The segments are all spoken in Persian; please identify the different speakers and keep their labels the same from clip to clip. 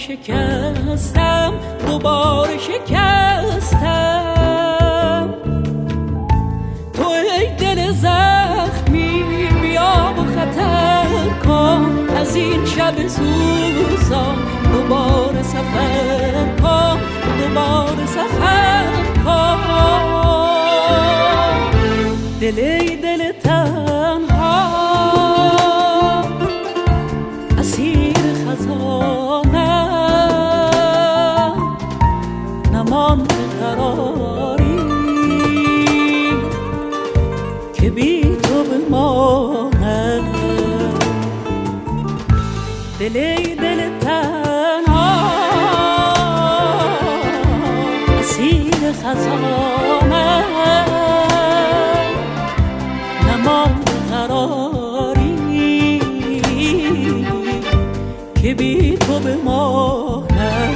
Speaker 1: شکستم، دوباره شکستم. تو ای دل زخمی بیا و خطر کن، از این شب سوزان دوباره سفر کن، دوباره سفر کن. دل ای دل تنها اسیر خزانم، نمانده قراری که بی تو بمانم. دل ای دل تنها اسیر خزانم، نمانده قراری که بی تو بمانم.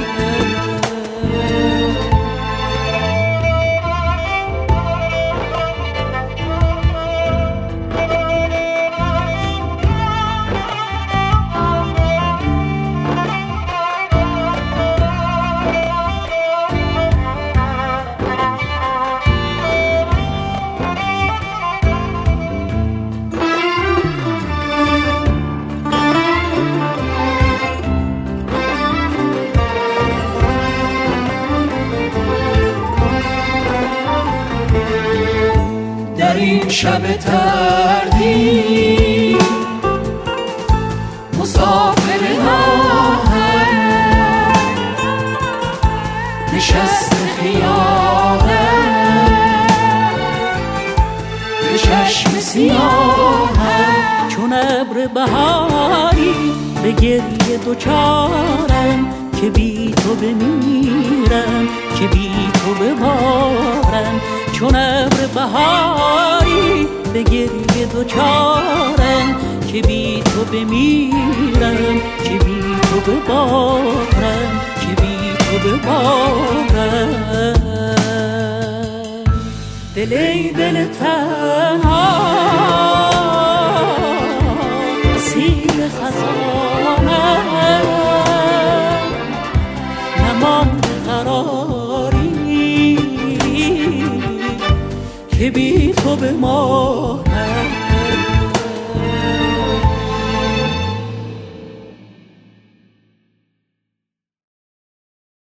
Speaker 2: در این شب تردی مسافر راهم، نشست خیالم به چشم سیاهم.
Speaker 1: چون ابر بهاری به گریه دوچارم، که بی تو بمیرم، که بی تو ببارم. چون ابر بهاری به گریه دوچارم، که بی تو بمیرم، که بی تو ببارم، که بی تو ببارم. دل ای دل تنها اسیر خزانم، نمانده قراری که بی تو بمانم.